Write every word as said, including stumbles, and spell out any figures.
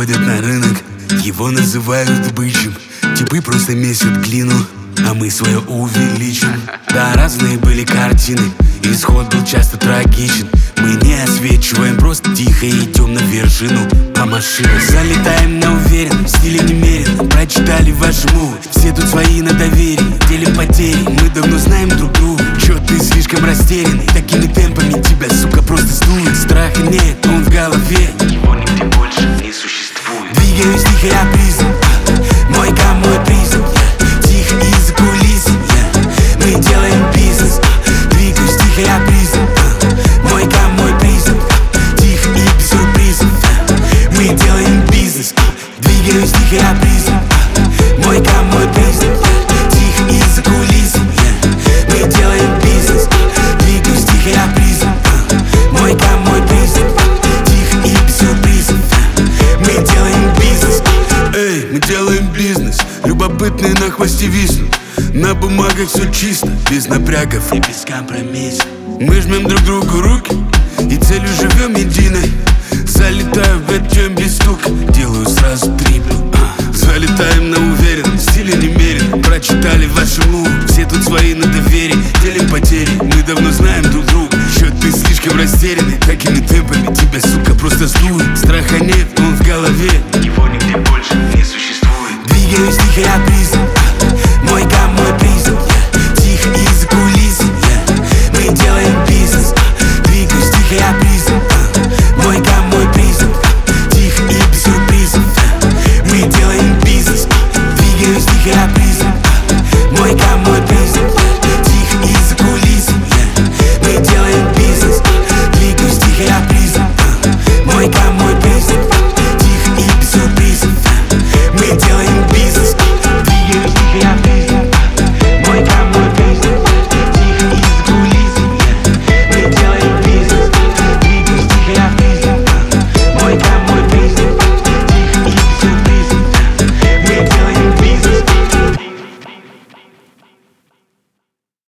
выходят на рынок, его называют бычьим. Типы просто месят глину, а мы свое увеличим. Да, разные были картины, исход был часто трагичен. Мы не освечиваем, просто тихо идем на вершину по машине. Залетаем на уверенно, в стиле немерено. Прочитали ваши мувы, все тут свои на доверие. Делим потери, мы давно знаем друг друга. Чё ты слишком растерянный, такими темпами тебя, сука, просто сдует. Страха нет, он в голове, его нигде больше не существует. Двигаюсь тихо, я признан, мой гам, мой признак. Тихо из-за кулис, мы делаем бизнес. Двигаюсь тихо, я признан, мой гам, мой признак. Тихо и без сюрпризов, мы делаем бизнес. Двигаюсь тихо, я признан, мой гам, мой признак. Тихо из-за кулис, мы делаем бизнес. Двигаюсь тихо, я признан, мой гам, мой признак. Тихо и без сюрпризов, мы делаем бизнес. Эй, мы делаем бизнес, любопытные на хвосте виснут. На бумагах все чисто, без напрягов и без компромиссов. Мы жмем друг другу руки и целью живем единой. Залетаю в бэт-джем без стука, делаю сразу трипл. Залетаем на уверенно, в стиле немерено. Прочитали ваши мувы, все тут свои на доверие. Делим потери, мы давно знаем друг друга. Чё ты слишком растерянный, такими темпами тебя, сука, просто сдует. Страха